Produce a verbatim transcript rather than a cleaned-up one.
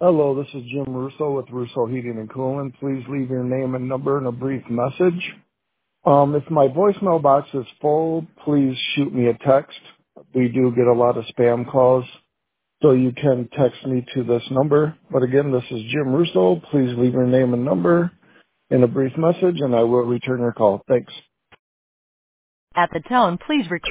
Hello, this is Jim Russo with Russo Heating and Cooling. Please leave your name and number and a brief message. Um, if my voicemail box is full, please shoot me a text. We do get a lot of spam calls, so you can text me to this number. But again, this is Jim Russo. Please leave your name and number and a brief message, and I will return your call. Thanks. At the tone, please record.